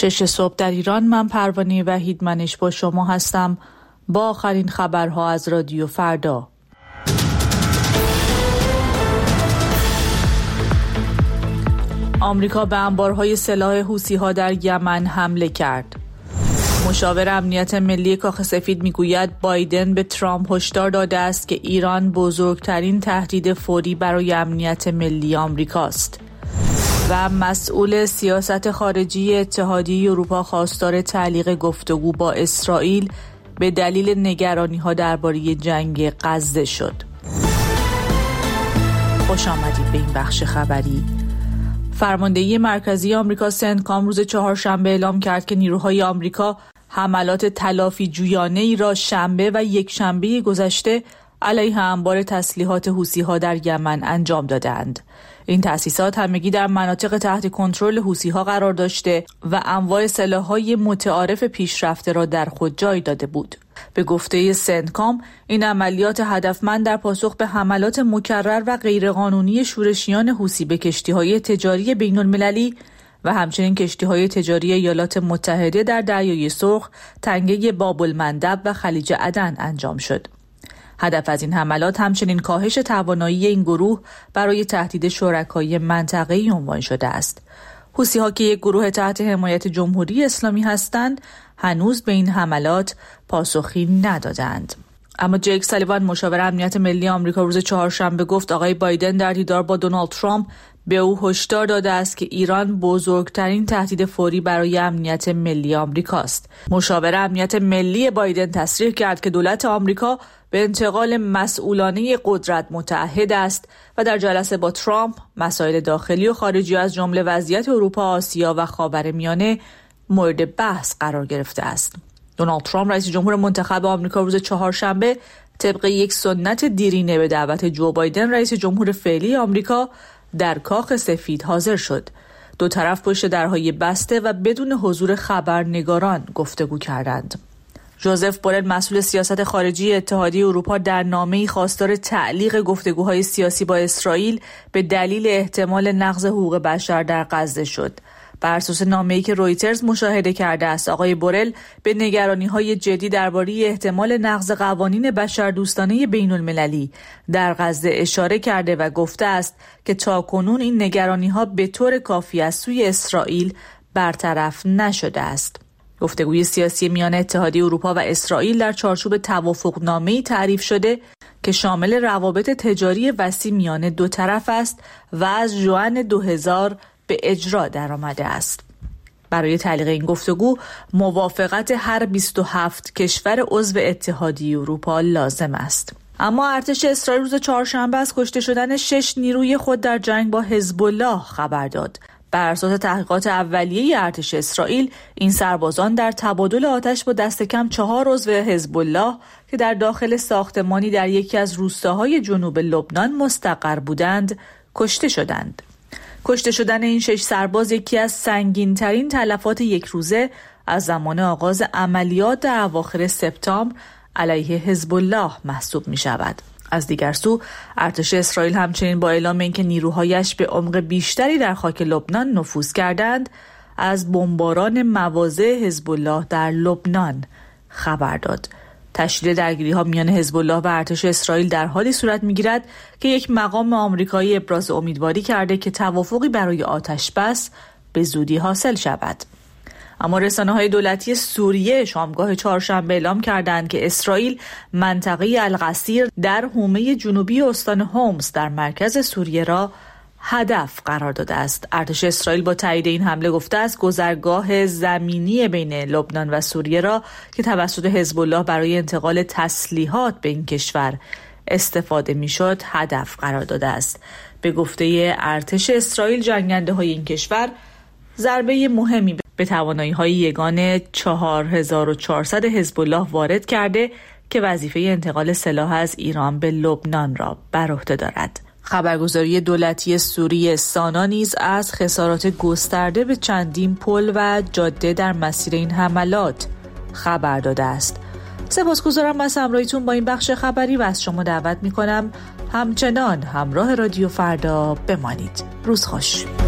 6 صبح در ایران. من پروانه وحیدمنش با شما هستم با آخرین خبرها از رادیو فردا. آمریکا به انبارهای سلاح حوثی‌ها در یمن حمله کرد. مشاور امنیت ملی کاخ سفید میگوید بایدن به ترامپ هشدار داده است که ایران بزرگترین تهدید فوری برای امنیت ملی آمریکاست. و مسئول سیاست خارجی اتحادیه اروپا خواستار تعلیق گفتگو با اسرائیل به دلیل نگرانی‌ها درباره جنگ غزه شد. خوش آمدید به این بخش خبری. فرماندهی مرکزی آمریکا سنتکام روز چهارشنبه اعلام کرد که نیروهای آمریکا حملات تلافی جویانه‌ای را شنبه و یکشنبه گذشته علیه انبار تسلیحات حوثی‌ها در یمن انجام دادند. این تأسیسات همگی در مناطق تحت کنترل حوثی‌ها قرار داشته و انواع سلاح‌های متعارف پیشرفته را در خود جای داده بود. به گفته سنتکام، این عملیات هدفمند در پاسخ به حملات مکرر و غیرقانونی شورشیان حوثی به کشتی‌های تجاری بین‌المللی و همچنین کشتی‌های تجاری ایالات متحده در دریای سرخ، تنگه باب‌المندب و خلیج عدن انجام شد. هدف از این حملات همچنین کاهش توانایی این گروه برای تهدید شرکای منطقه‌ای عنوان شده است. حوثی‌ها که یک گروه تحت حمایت جمهوری اسلامی هستند، هنوز به این حملات پاسخی ندادند. اما جیک سالیوان، مشاور امنیت ملی آمریکا، روز چهارشنبه گفت آقای بایدن در دیدار با دونالد ترامپ به او هشدار داده است که ایران بزرگترین تهدید فوری برای امنیت ملی آمریکاست. مشاور امنیت ملی بایدن تصریح کرد که دولت آمریکا به انتقال مسئولانه قدرت متعهد است و در جلسه با ترامپ مسائل داخلی و خارجی از جمله وضعیت اروپا، آسیا و خاورمیانه مورد بحث قرار گرفته است. دونالد ترامپ رئیس جمهور منتخب آمریکا روز چهارشنبه طبق یک سنت دیرینه به دعوت جو بایدن رئیس جمهور فعلی آمریکا در کاخ سفید حاضر شد. دو طرف پشت درهای بسته و بدون حضور خبرنگاران گفتگو کردند. ژوزف بورل، مسئول سیاست خارجی اتحادیه اروپا، در نامه‌ای خواستار تعلیق گفتگوهای سیاسی با اسرائیل به دلیل احتمال نقض حقوق بشر در غزه شد. بر اساس نامه‌ای که رویترز مشاهده کرده است، آقای بورل به نگرانی‌های جدی درباره احتمال نقض قوانین بشردوستانه بین‌المللی در غزه اشاره کرده و گفته است که تاکنون این نگرانی‌ها به طور کافی از سوی اسرائیل برطرف نشده است. گفتگوی سیاسی میان اتحادیه اروپا و اسرائیل در چارچوب توافقنامه‌ای تعریف شده که شامل روابط تجاری وسیع میان دو طرف است و از ژوئن 2000 به اجرا درآمده است. برای تعلیق این گفتگو موافقت هر 27 کشور عضو اتحادیه اروپا لازم است. اما ارتش اسرائیل روز چهارشنبه از کشته شدن 6 نیروی خود در جنگ با حزب الله خبر داد. بر اساس تحقیقات اولیه ارتش اسرائیل، این سربازان در تبادل آتش با دست کم 4 عضو حزب الله که در داخل ساختمانی در یکی از روستاهای جنوب لبنان مستقر بودند، کشته شدند. کشته شدن این 6 سرباز یکی از سنگین‌ترین تلفات یک روزه از زمان آغاز عملیات در اواخر سپتامبر علیه حزب الله محسوب می شود. از دیگر سو، ارتش اسرائیل همچنین با اعلام اینکه نیروهایش به عمق بیشتری در خاک لبنان نفوذ کردند، از بمباران مواضع حزب الله در لبنان خبر داد. تشدید درگیری‌ها میان حزب الله و ارتش اسرائیل در حالی صورت می‌گیرد که یک مقام آمریکایی ابراز امیدواری کرده که توافقی برای آتش‌بس به زودی حاصل شود. اما رسانه‌های دولتی سوریه شامگاه چهارشنبه اعلام کردند که اسرائیل منطقه القصیر در حومه جنوبی استان هومس در مرکز سوریه را هدف قرار داده است. ارتش اسرائیل با تایید این حمله گفته است گذرگاه زمینی بین لبنان و سوریه را که توسط حزب الله برای انتقال تسلیحات به این کشور استفاده میشد هدف قرار داده است. به گفته ارتش اسرائیل، جنگنده‌های این کشور ضربه مهمی به توانایی‌های یگان 4400 حزب الله وارد کرده که وظیفه انتقال سلاح از ایران به لبنان را بر عهده دارد. خبرگزاری دولتی سوریه سانا نیز از خسارات گسترده به چندین پل و جاده در مسیر این حملات خبر داده است. سپاسگزارم از همراهیتون با این بخش خبری و از شما دعوت می‌کنم همچنان همراه رادیو فردا بمانید. روز خوش.